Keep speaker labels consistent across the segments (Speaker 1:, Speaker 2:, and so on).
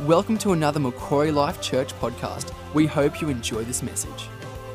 Speaker 1: Welcome to another Macquarie Life Church podcast. We hope you enjoy this message.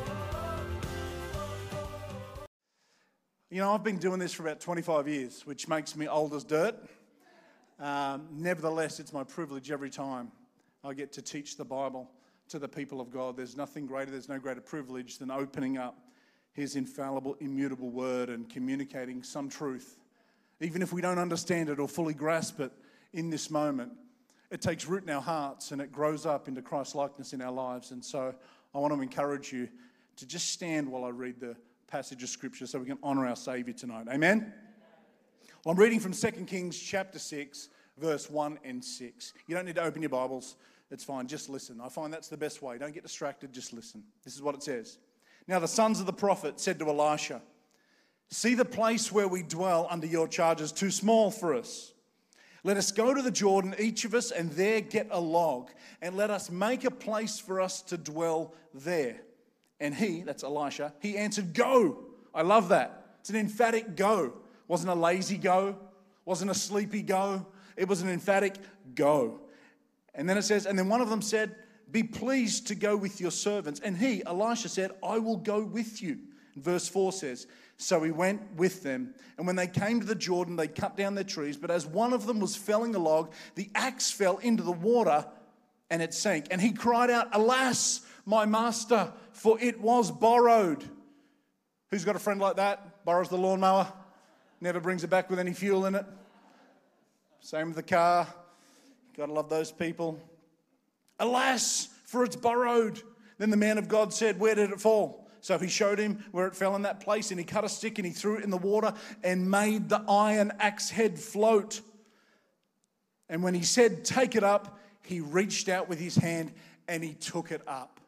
Speaker 2: You know, I've been doing this for about 25 years, which makes me old as dirt. Nevertheless, it's my privilege every time I get to teach the Bible to the people of God. There's nothing greater, there's no greater privilege than opening up His infallible, immutable word and communicating some truth. Even if we don't understand it or fully grasp it in this moment, it takes root in our hearts and it grows up into Christ's likeness in our lives. And so I want to encourage you to just stand while I read the passage of Scripture so we can honour our Saviour tonight. Amen? Well, I'm reading from 2 Kings chapter 6, verse 1 and 6. You don't need to open your Bibles. It's fine. Just listen. I find that's the best way. Don't get distracted. Just listen. This is what it says. Now the sons of the prophet said to Elisha, "See, the place where we dwell under your charge is too small for us. Let us go to the Jordan, each of us, and there get a log, and let us make a place for us to dwell there." And he, that's Elisha, he answered, "Go." I love that. It's an emphatic go. Wasn't a lazy go. Wasn't a sleepy go. It was an emphatic go. And then it says, and then one of them said, "Be pleased to go with your servants." And he, Elisha, said, "I will go with you." And verse 4 says, so he went with them. And when they came to the Jordan, they cut down their trees. But as one of them was felling a log, the axe fell into the water and it sank. And he cried out, "Alas, my master, for it was borrowed." Who's got a friend like that? Borrows the lawnmower, never brings it back with any fuel in it. Same with the car. Gotta love those people. "Alas, for it's borrowed." Then the man of God said, "Where did it fall?" So he showed him where it fell in that place, and he cut a stick and he threw it in the water and made the iron axe head float. And when he said, "Take it up," he reached out with his hand and he took it up.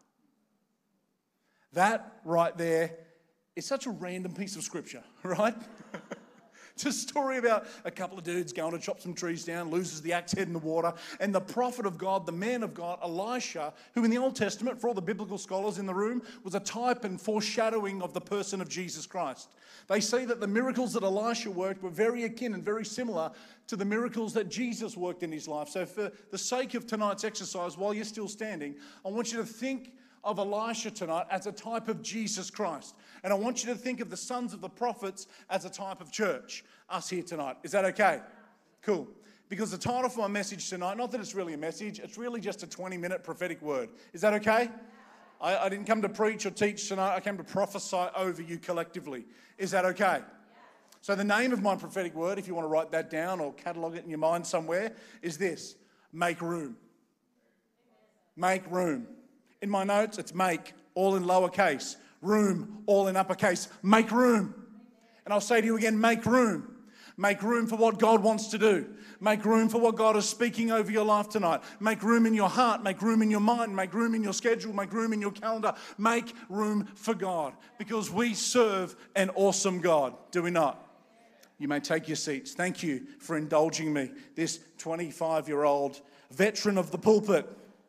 Speaker 2: That right there is such a random piece of scripture, right? It's a story about a couple of dudes going to chop some trees down, loses the axe head in the water, and the prophet of God, the man of God, Elisha, who in the Old Testament, for all the biblical scholars in the room, was a type and foreshadowing of the person of Jesus Christ. They say that the miracles that Elisha worked were very akin and very similar to the miracles that Jesus worked in his life. So for the sake of tonight's exercise, while you're still standing, I want you to think of Elisha tonight as a type of Jesus Christ. And I want you to think of the sons of the prophets as a type of church, us here tonight. Is that okay? Cool. Because the title for my message tonight, not that it's really a message, it's really just a 20-minute prophetic word. Is that okay? I didn't come to preach or teach tonight. I came to prophesy over you collectively. Is that okay? So the name of my prophetic word, if you want to write that down or catalogue it in your mind somewhere, is this: make room. Make room. In my notes, it's make, all in lowercase. Room, all in uppercase. Make room. And I'll say to you again, make room. Make room for what God wants to do. Make room for what God is speaking over your life tonight. Make room in your heart. Make room in your mind. Make room in your schedule. Make room in your calendar. Make room for God. Because we serve an awesome God. Do we not? You may take your seats. Thank you for indulging me, this 25-year-old veteran of the pulpit.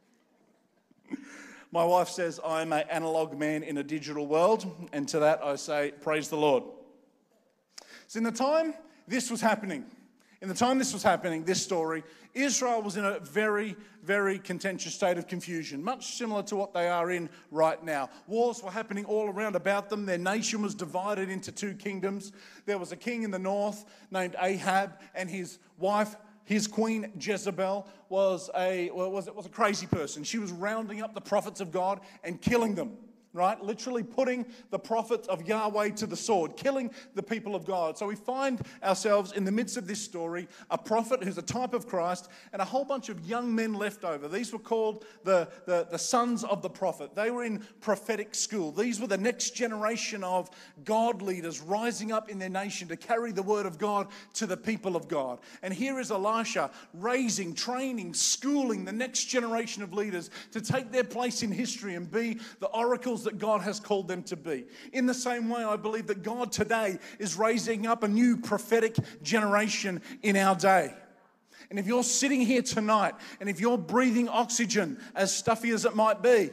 Speaker 2: My wife says I'm an analog man in a digital world, and to that I say, praise the Lord. So in the time this was happening, this story, Israel was in a very, very contentious state of confusion, much similar to what they are in right now. Wars were happening all around about them. Their nation was divided into two kingdoms. There was a king in the north named Ahab, and his wife, his queen Jezebel, was a crazy person. She was rounding up the prophets of God and killing them, right? Literally putting the prophets of Yahweh to the sword, killing the people of God. So we find ourselves in the midst of this story, a prophet who's a type of Christ, and a whole bunch of young men left over. These were called the sons of the prophet. They were in prophetic school. These were the next generation of God leaders rising up in their nation to carry the word of God to the people of God. And here is Elisha raising, training, schooling the next generation of leaders to take their place in history and be the oracles that God has called them to be. In the same way, I believe that God today is raising up a new prophetic generation in our day. And if you're sitting here tonight, and if you're breathing oxygen, as stuffy as it might be,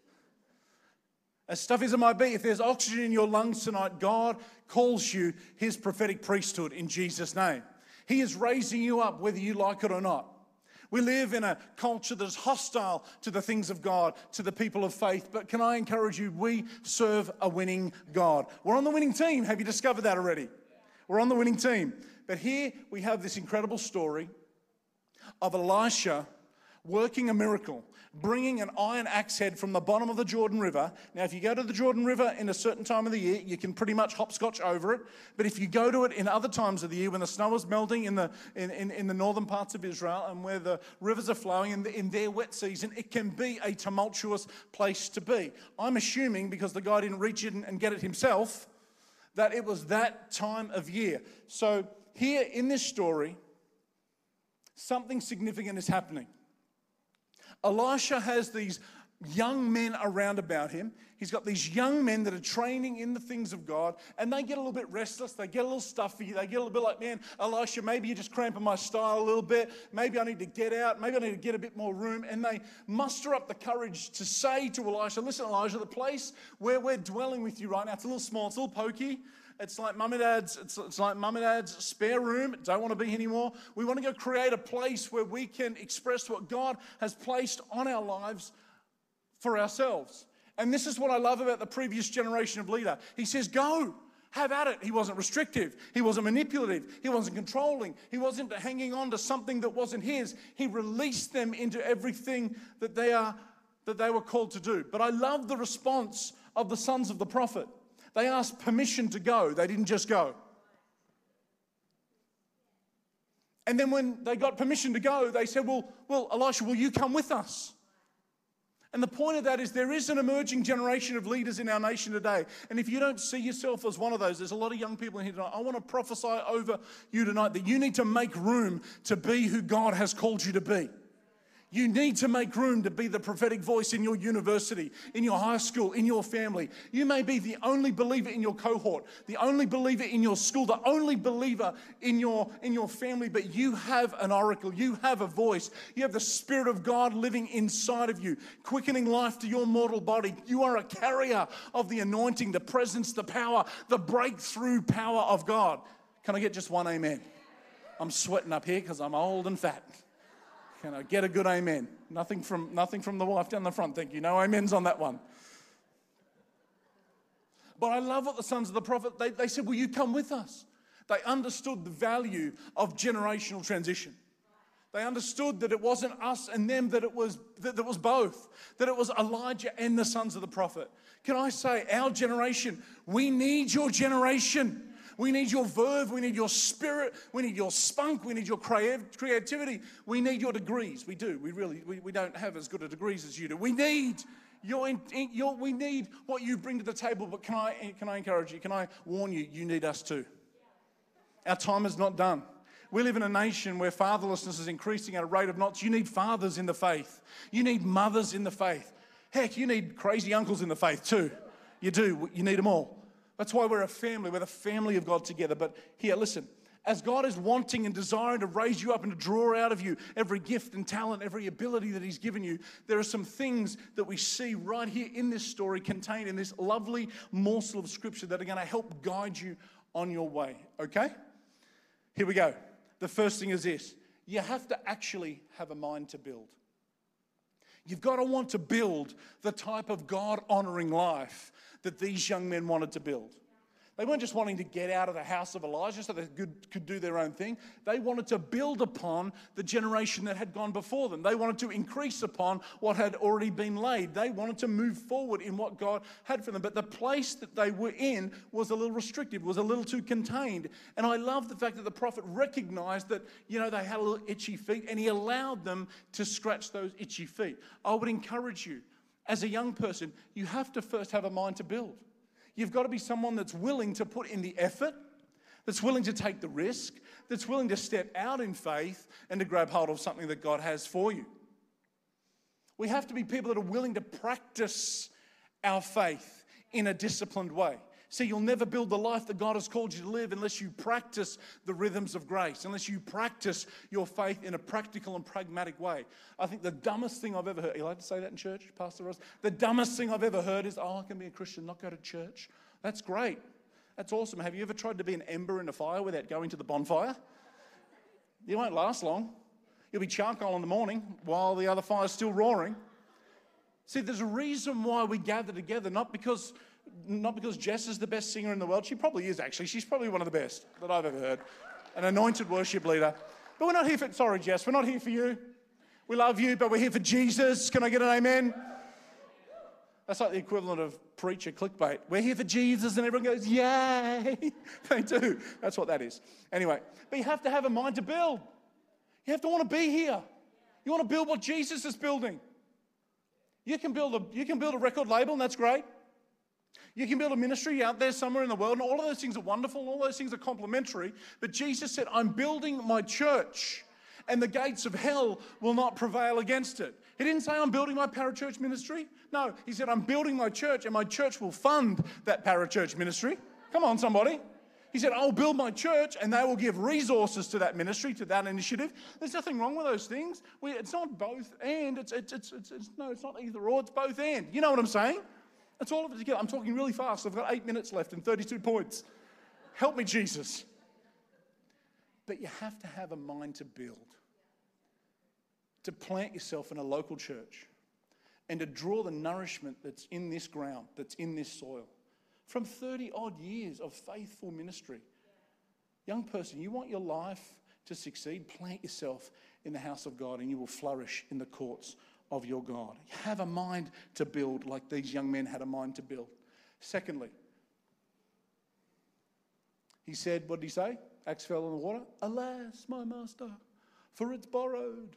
Speaker 2: if there's oxygen in your lungs tonight, God calls you His prophetic priesthood in Jesus' name. He is raising you up whether you like it or not. We live in a culture that is hostile to the things of God, to the people of faith. But can I encourage you, we serve a winning God. We're on the winning team. Have you discovered that already? We're on the winning team. But here we have this incredible story of Elisha working a miracle, bringing an iron axe head from the bottom of the Jordan River. Now, if you go to the Jordan River in a certain time of the year, you can pretty much hopscotch over it. But if you go to it in other times of the year, when the snow is melting in the northern parts of Israel and where the rivers are flowing in their wet season, it can be a tumultuous place to be. I'm assuming, because the guy didn't reach in and get it himself, that it was that time of year. So here in this story, something significant is happening. Elisha has these young men around about him. He's got these young men that are training in the things of God, and they get a little bit restless. They get a little stuffy. They get a little bit like, man, Elisha, maybe you're just cramping my style a little bit. Maybe I need to get out. Maybe I need to get a bit more room. And they muster up the courage to say to Elisha, listen, Elijah, the place where we're dwelling with you right now, it's a little small, it's a little pokey. It's like mum and dad's. It's like mum and dad's spare room. Don't want to be here anymore. We want to go create a place where we can express what God has placed on our lives for ourselves. And this is what I love about the previous generation of leader. He says, go, have at it. He wasn't restrictive. He wasn't manipulative. He wasn't controlling. He wasn't hanging on to something that wasn't his. He released them into everything that they were called to do. But I love the response of the sons of the prophet. They asked permission to go. They didn't just go. And then when they got permission to go, they said, well, Elisha, will you come with us? And the point of that is there is an emerging generation of leaders in our nation today. And if you don't see yourself as one of those, there's a lot of young people in here tonight. I want to prophesy over you tonight that you need to make room to be who God has called you to be. You need to make room to be the prophetic voice in your university, in your high school, in your family. You may be the only believer in your cohort, the only believer in your school, the only believer in your family, but you have an oracle. You have a voice. You have the Spirit of God living inside of you, quickening life to your mortal body. You are a carrier of the anointing, the presence, the power, the breakthrough power of God. Can I get just one amen? I'm sweating up here because I'm old and fat. Can I get a good amen? Nothing from the wife down the front, thank you. No amens on that one. But I love what the sons of the prophet, they said, will you come with us? They understood the value of generational transition. They understood that it wasn't us and them, that it was both. That it was Elijah and the sons of the prophet. Can I say, our generation, we need your generation. We need your verve, we need your spirit, we need your spunk, we need your creativity, we need your degrees. We do, we don't have as good a degrees as you do. We need we need what you bring to the table, but can I encourage you, can I warn you, you need us too. Our time is not done. We live in a nation where fatherlessness is increasing at a rate of knots. You need fathers in the faith. You need mothers in the faith. Heck, you need crazy uncles in the faith too. You do, you need them all. That's why we're a family. We're the family of God together. But here, listen, as God is wanting and desiring to raise you up and to draw out of you every gift and talent, every ability that He's given you, there are some things that we see right here in this story contained in this lovely morsel of Scripture that are going to help guide you on your way. Okay? Here we go. The first thing is this. You have to actually have a mind to build. You've got to want to build the type of God-honoring life that these young men wanted to build. They weren't just wanting to get out of the house of Elijah so they could do their own thing. They wanted to build upon the generation that had gone before them. They wanted to increase upon what had already been laid. They wanted to move forward in what God had for them. But the place that they were in was a little restrictive, was a little too contained. And I love the fact that the prophet recognized that, they had a little itchy feet, and he allowed them to scratch those itchy feet. I would encourage you, as a young person, you have to first have a mind to build. You've got to be someone that's willing to put in the effort, that's willing to take the risk, that's willing to step out in faith and to grab hold of something that God has for you. We have to be people that are willing to practice our faith in a disciplined way. See, you'll never build the life that God has called you to live unless you practice the rhythms of grace, unless you practice your faith in a practical and pragmatic way. I think the dumbest thing I've ever heard, you like to say that in church, Pastor Ross? The dumbest thing I've ever heard is, I can be a Christian, not go to church. That's great. That's awesome. Have you ever tried to be an ember in a fire without going to the bonfire? You won't last long. You'll be charcoal in the morning while the other fire's still roaring. See, there's a reason why we gather together, not because Jess is the best singer in the world. She probably is, actually. She's probably one of the best that I've ever heard. An anointed worship leader. But we're not here for, sorry, Jess, we're not here for you. We love you, but we're here for Jesus. Can I get an amen? That's like the equivalent of preacher clickbait. We're here for Jesus, and everyone goes, yay. They do. That's what that is. Anyway, but you have to have a mind to build. You have to want to be here. You want to build what Jesus is building. You can build a record label, and that's great. You can build a ministry out there somewhere in the world, and all of those things are wonderful, and all those things are complementary. But Jesus said, I'm building my church, and the gates of hell will not prevail against it. He didn't say, I'm building my parachurch ministry. No, he said, I'm building my church, and my church will fund that parachurch ministry. Come on, somebody. He said, I'll build my church, and they will give resources to that ministry, to that initiative. There's nothing wrong with those things. It's not both and. It's not either or. It's both and. You know what I'm saying? It's all of it together. I'm talking really fast. I've got 8 minutes left and 32 points. Help me, Jesus. But you have to have a mind to build, to plant yourself in a local church, and to draw the nourishment that's in this ground, that's in this soil. From 30 odd years of faithful ministry. Young person, you want your life to succeed, plant yourself in the house of God and you will flourish in the courts of your God. Have a mind to build like these young men had a mind to build. Secondly, he said, what did he say? Axe fell in the water. Alas, my master, for it's borrowed.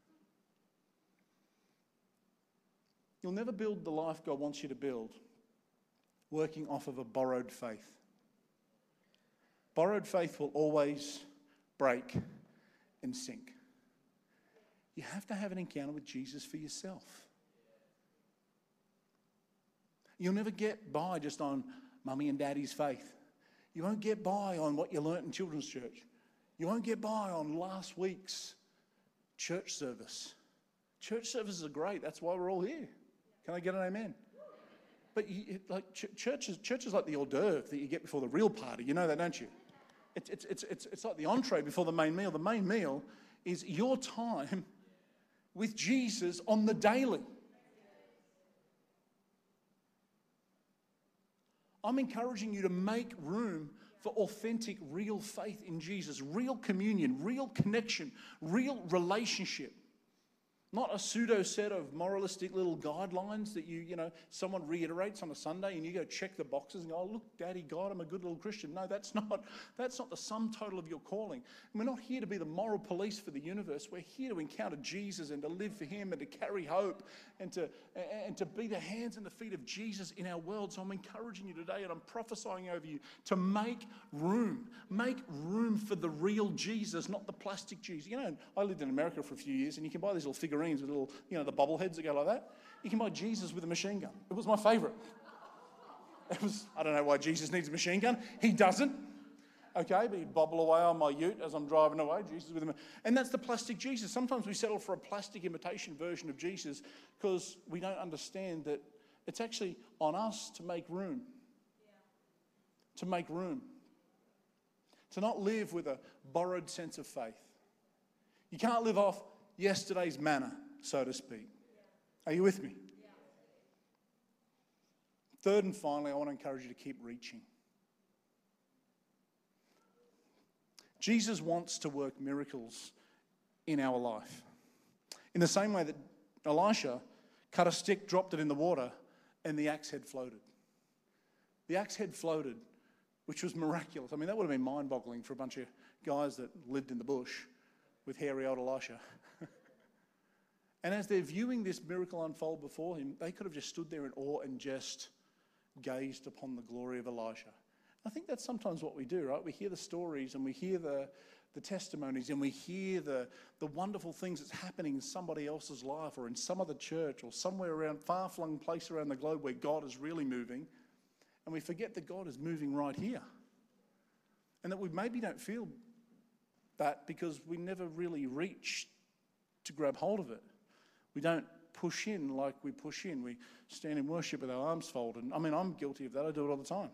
Speaker 2: You'll never build the life God wants you to build working off of a borrowed faith. Borrowed faith will always break and sink. You have to have an encounter with Jesus for yourself. You'll never get by just on mummy and daddy's faith. You won't get by on what you learnt in children's church. You won't get by on last week's church service. Church services are great. That's why we're all here. Can I get an amen? But church is like the hors d'oeuvre that you get before the real party. You know that, don't you? It's like the entree before the main meal. The main meal is your time with Jesus on the daily. I'm encouraging you to make room for authentic, real faith in Jesus, real communion, real connection, real relationship. Not a pseudo set of moralistic little guidelines that someone reiterates on a Sunday and you go check the boxes and go, oh, look, Daddy, God, I'm a good little Christian. No, that's not the sum total of your calling. And we're not here to be the moral police for the universe. We're here to encounter Jesus and to live for him and to carry hope and to be the hands and the feet of Jesus in our world. So I'm encouraging you today and I'm prophesying over you to make room. Make room for the real Jesus, not the plastic Jesus. I lived in America for a few years and you can buy these little figurines with little, the bobbleheads that go like that. You can buy Jesus with a machine gun. It was my favorite. I don't know why Jesus needs a machine gun. He doesn't. Okay, but he'd bobble away on my ute as I'm driving away. Jesus with him. And that's the plastic Jesus. Sometimes we settle for a plastic imitation version of Jesus because we don't understand that it's actually on us to make room. Yeah. To make room. To not live with a borrowed sense of faith. You can't live off yesterday's manna, so to speak. Are you with me? Yeah. Third and finally, I want to encourage you to keep reaching. Jesus wants to work miracles in our life. In the same way that Elisha cut a stick, dropped it in the water, and the axe head floated. The axe head floated, which was miraculous. I mean, that would have been mind-boggling for a bunch of guys that lived in the bush with hairy old Elisha. And as they're viewing this miracle unfold before him, they could have just stood there in awe and just gazed upon the glory of Elisha. I think that's sometimes what we do, right? We hear the stories and we hear the testimonies and we hear the wonderful things that's happening in somebody else's life or in some other church or somewhere around, far-flung place around the globe where God is really moving. And we forget that God is moving right here. And that we maybe don't feel that because we never really reach to grab hold of it. We don't push in like we push in. We stand in worship with our arms folded. I mean, I'm guilty of that. I do it all the time.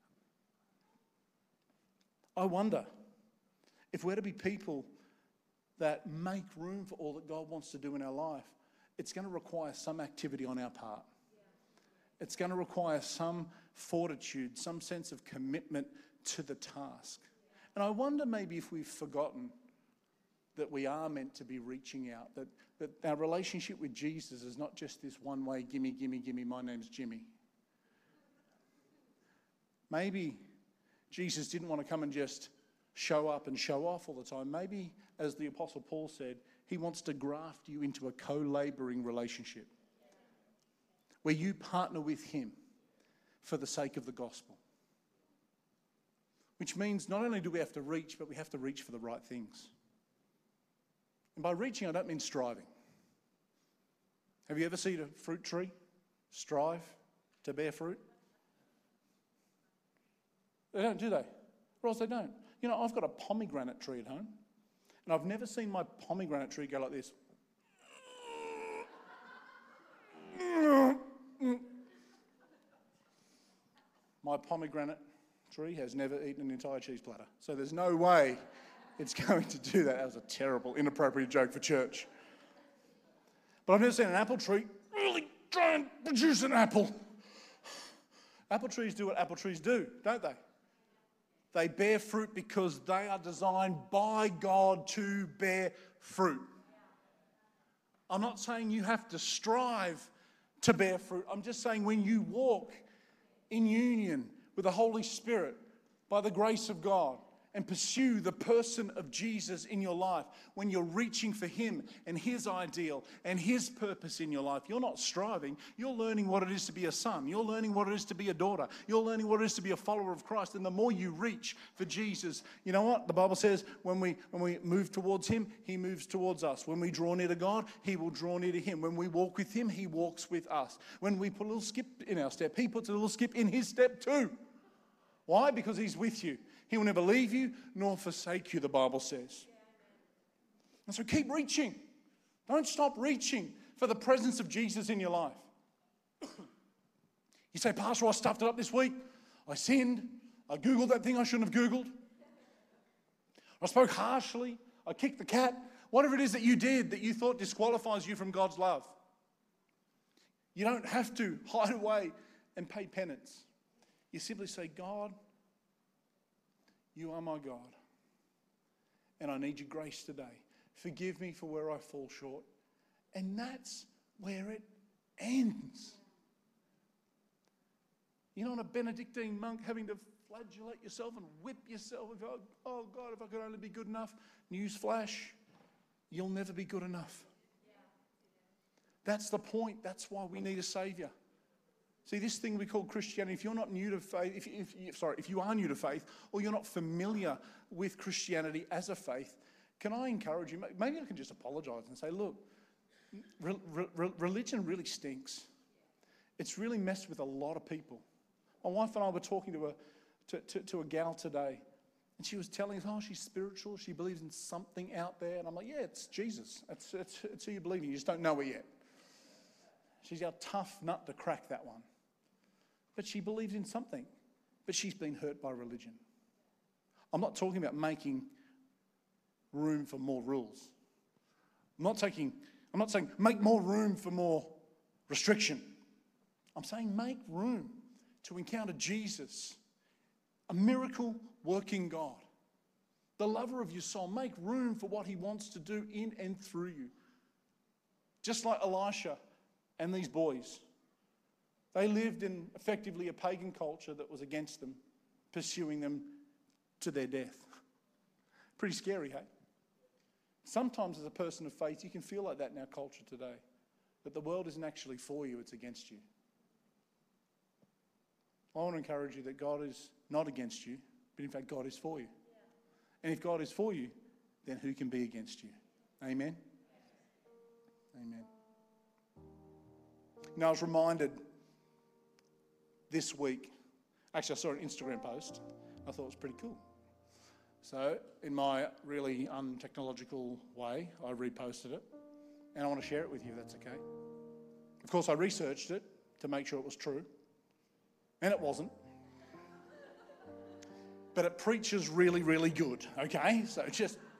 Speaker 2: I wonder if we're to be people that make room for all that God wants to do in our life, it's going to require some activity on our part. It's going to require some fortitude, some sense of commitment to the task. And I wonder maybe if we've forgotten that we are meant to be reaching out, that our relationship with Jesus is not just this one way, gimme, gimme, gimme, my name's Jimmy. Maybe Jesus didn't want to come and just show up and show off all the time. Maybe, as the Apostle Paul said, he wants to graft you into a co-laboring relationship where you partner with him for the sake of the gospel. Which means not only do we have to reach, but we have to reach for the right things. And by reaching, I don't mean striving. Have you ever seen a fruit tree strive to bear fruit? They don't, do they? Or else they don't. You know, I've got a pomegranate tree at home, and I've never seen my pomegranate tree go like this. My pomegranate tree has never eaten an entire cheese platter. So there's no way it's going to do that. That was a terrible, inappropriate joke for church. But I've never seen an apple tree really try and produce an apple. Apple trees do what apple trees do, don't they? They bear fruit because they are designed by God to bear fruit. I'm not saying you have to strive to bear fruit. I'm just saying when you walk in union with the Holy Spirit by the grace of God and pursue the person of Jesus in your life, when you're reaching for him and his ideal and his purpose in your life, you're not striving. You're learning what it is to be a son. You're learning what it is to be a daughter. You're learning what it is to be a follower of Christ. And the more you reach for Jesus, you know what? The Bible says when we move towards him, he moves towards us. When we draw near to God, he will draw near to him. When we walk with him, he walks with us. When we put a little skip in our step, he puts a little skip in his step too. Why? Because he's with you. He will never leave you nor forsake you, the Bible says. And so keep reaching. Don't stop reaching for the presence of Jesus in your life. You say, Pastor, I stuffed it up this week. I sinned. I Googled that thing I shouldn't have Googled. I spoke harshly. I kicked the cat. Whatever it is that you did that you thought disqualifies you from God's love. You don't have to hide away and pay penance. You simply say, God, you are my God, and I need your grace today. Forgive me for where I fall short. And that's where it ends. You're not a Benedictine monk having to flagellate yourself and whip yourself. Oh God, if I could only be good enough. Newsflash, you'll never be good enough. That's the point. That's why we need a Saviour. See, this thing we call Christianity, if you're not new to faith, if you are new to faith, or you're not familiar with Christianity as a faith, can I encourage you, maybe I can just apologise and say, look, religion really stinks. It's really messed with a lot of people. My wife and I were talking to a gal today, and she was telling us, oh, she's spiritual, she believes in something out there. And I'm like, yeah, it's Jesus. It's who you believe in, you just don't know it yet. She's our tough nut to crack, that one. But she believes in something. But she's been hurt by religion. I'm not talking about making room for more rules. I'm not saying make more room for more restriction. I'm saying make room to encounter Jesus, a miracle working God, the lover of your soul. Make room for what he wants to do in and through you. Just like Elisha and these boys. They lived in effectively a pagan culture that was against them, pursuing them to their death. Pretty scary, hey? Sometimes as a person of faith, you can feel like that in our culture today. That the world isn't actually for you, it's against you. I want to encourage you that God is not against you, but in fact God is for you. And if God is for you, then who can be against you? Amen? Amen. You know, I was reminded this week, actually I saw an Instagram post, I thought it was pretty cool. So in my really untechnological way, I reposted it, and I want to share it with you if that's okay. Of course, I researched it to make sure it was true, and it wasn't. But it preaches really, really good, okay? So just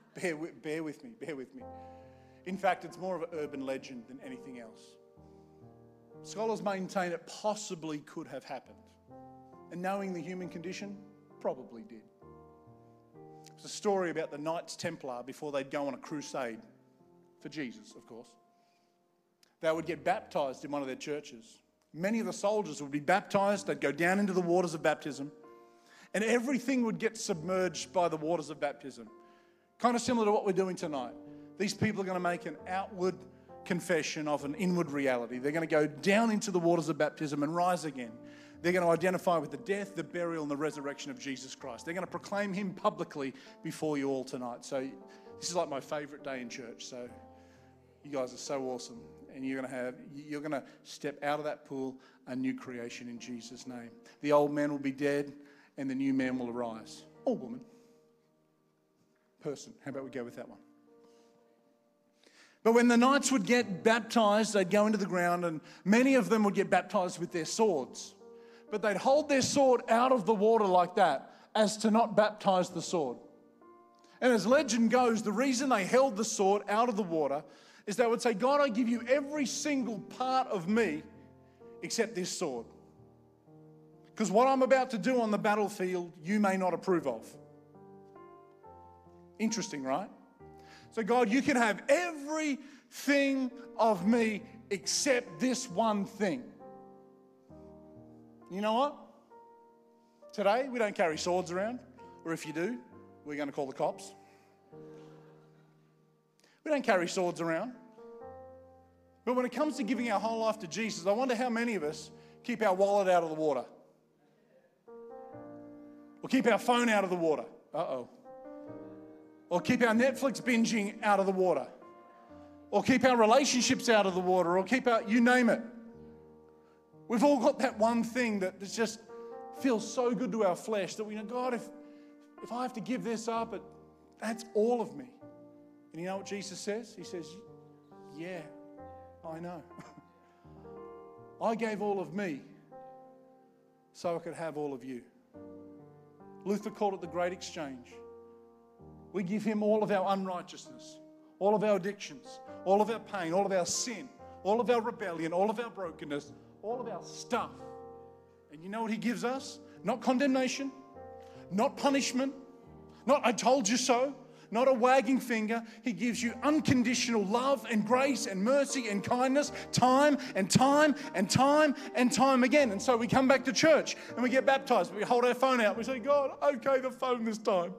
Speaker 2: Bear with me. In fact, it's more of an urban legend than anything else. Scholars maintain it possibly could have happened. And knowing the human condition, probably did. It's a story about the Knights Templar before they'd go on a crusade for Jesus, of course. They would get baptized in one of their churches. Many of the soldiers would be baptized. They'd go down into the waters of baptism. And everything would get submerged by the waters of baptism. Kind of similar to what we're doing tonight. These people are going to make an outward confession of an inward reality. They're going to go down into the waters of baptism and rise again. They're going to identify with the death, the burial, and the resurrection of Jesus Christ. They're going to proclaim him publicly before you all tonight. So this is like my favorite day in church. So you guys are so awesome. And you're going to step out of that pool a new creation in Jesus' name. The old man will be dead and the new man will arise. Or woman. Person. How about we go with that one? But when the knights would get baptized, they'd go into the ground, and many of them would get baptized with their swords. But they'd hold their sword out of the water like that, as to not baptize the sword. And as legend goes, the reason they held the sword out of the water is they would say, God, I give you every single part of me except this sword. Because what I'm about to do on the battlefield, you may not approve of. Interesting, right? So God, you can have everything of me except this one thing. You know what? Today, we don't carry swords around. Or if you do, we're going to call the cops. We don't carry swords around. But when it comes to giving our whole life to Jesus, I wonder how many of us keep our wallet out of the water. Or keep our phone out of the water. Uh-oh. Or keep our Netflix binging out of the water. Or keep our relationships out of the water. Or keep our, you name it. We've all got that one thing that just feels so good to our flesh that we know, God, if I have to give this up, that's all of me. And you know what Jesus says? He says, yeah, I know. I gave all of me so I could have all of you. Luther called it the great exchange. We give him all of our unrighteousness, all of our addictions, all of our pain, all of our sin, all of our rebellion, all of our brokenness, all of our stuff. And you know what he gives us? Not condemnation, not punishment, not I told you so, not a wagging finger. He gives you unconditional love and grace and mercy and kindness time and time and time and time again. And so we come back to church and we get baptized. We hold our phone out. We say, God, okay, the phone this time.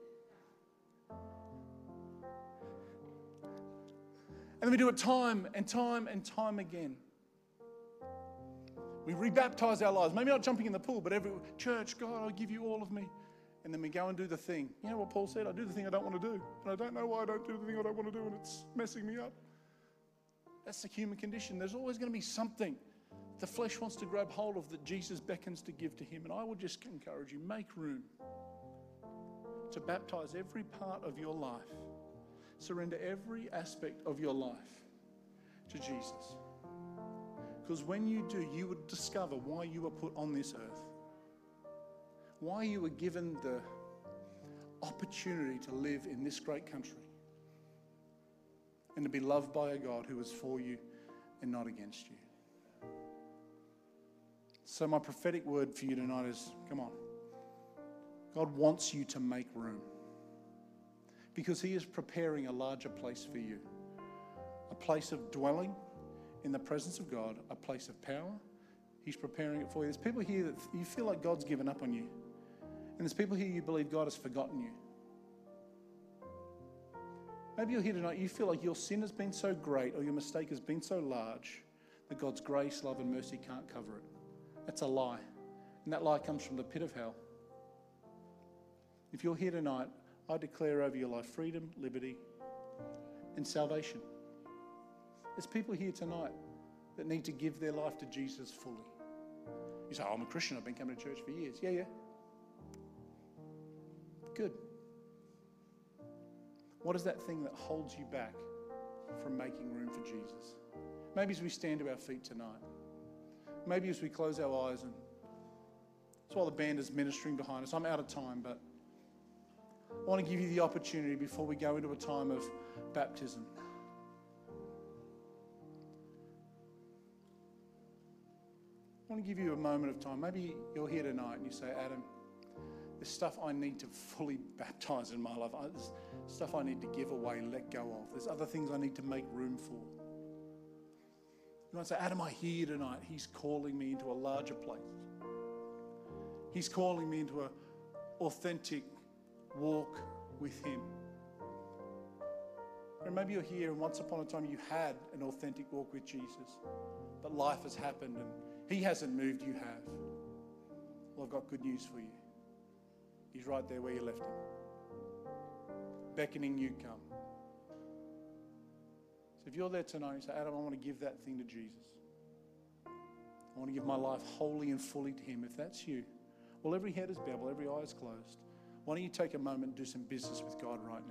Speaker 2: And then we do it time and time and time again. We rebaptize our lives. Maybe not jumping in the pool, but every church, God, I'll give you all of me. And then we go and do the thing. You know what Paul said? I do the thing I don't want to do. And I don't know why I don't do the thing I don't want to do, and it's messing me up. That's the human condition. There's always going to be something the flesh wants to grab hold of that Jesus beckons to give to him. And I would just encourage you, make room to baptize every part of your life. Surrender every aspect of your life to Jesus. Because when you do, you would discover why you were put on this earth. Why you were given the opportunity to live in this great country. And to be loved by a God who is for you and not against you. So my prophetic word for you tonight is, come on. God wants you to make room. Because he is preparing a larger place for you. A place of dwelling in the presence of God, a place of power. He's preparing it for you. There's people here that you feel like God's given up on you. And there's people here you believe God has forgotten you. Maybe you're here tonight, you feel like your sin has been so great or your mistake has been so large that God's grace, love and mercy can't cover it. That's a lie. And that lie comes from the pit of hell. If you're here tonight, I declare over your life freedom, liberty and salvation. There's people here tonight that need to give their life to Jesus fully. You say, oh, I'm a Christian, I've been coming to church for years. Yeah. Good. What is that thing that holds you back from making room for Jesus? Maybe as we stand to our feet tonight. Maybe as we close our eyes, and that's why the band is ministering behind us. I'm out of time, but I want to give you the opportunity before we go into a time of baptism. I want to give you a moment of time. Maybe you're here tonight and you say, Adam, there's stuff I need to fully baptize in my life. There's stuff I need to give away, let go of. There's other things I need to make room for. You might say, Adam, I hear tonight. He's calling me into a larger place. He's calling me into an authentic walk with Him. Or maybe you're here and once upon a time you had an authentic walk with Jesus, but life has happened and He hasn't moved, you have. Well, I've got good news for you. He's right there where you left Him. Beckoning you, come. So if you're there tonight and you say, Adam, I want to give that thing to Jesus. I want to give my life wholly and fully to Him. If that's you, well, every head is bowed, every eye is closed. Why don't you take a moment and do some business with God right now?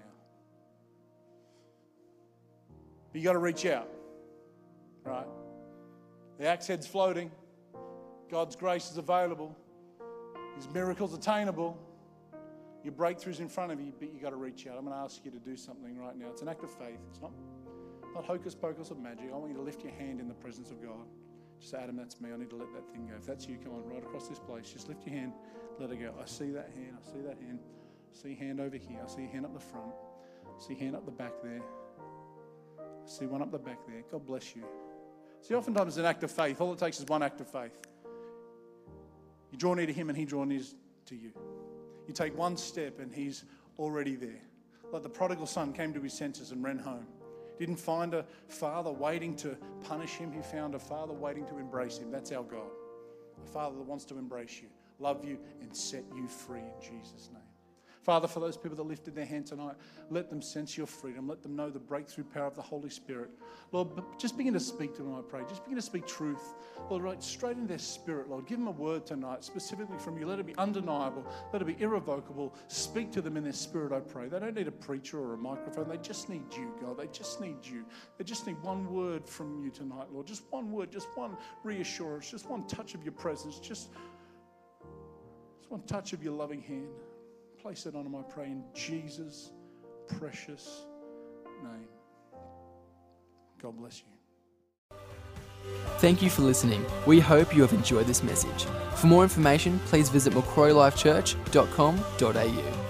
Speaker 2: But you got to reach out, right? The axe head's floating. God's grace is available. His miracles attainable. Your breakthrough's in front of you, but you got to reach out. I'm going to ask you to do something right now. It's an act of faith. It's not hocus pocus or magic. I want you to lift your hand in the presence of God. Just say, Adam, that's me. I need to let that thing go. If that's you, come on, right across this place. Just lift your hand, let it go. I see that hand. I see that hand. I see a hand over here. I see a hand up the front. I see a hand up the back there. I see one up the back there. God bless you. See, oftentimes it's an act of faith. All it takes is one act of faith. You draw near to Him and He draws near to you. You take one step and He's already there. Like the prodigal son came to his senses and ran home. Didn't find a father waiting to punish him. He found a father waiting to embrace him. That's our God. A father that wants to embrace you, love you, and set you free in Jesus' name. Father, for those people that lifted their hand tonight, let them sense your freedom. Let them know the breakthrough power of the Holy Spirit. Lord, just begin to speak to them, I pray. Just begin to speak truth. Lord, right straight in their spirit, Lord. Give them a word tonight, specifically from you. Let it be undeniable. Let it be irrevocable. Speak to them in their spirit, I pray. They don't need a preacher or a microphone. They just need you, God. They just need you. They just need one word from you tonight, Lord. Just one word, just one reassurance, just one touch of your presence, just one touch of your loving hand. Place it on them, I pray, in Jesus' precious name. God bless you.
Speaker 1: Thank you for listening. We hope you have enjoyed this message. For more information, please visit macquarielifechurch.com.au.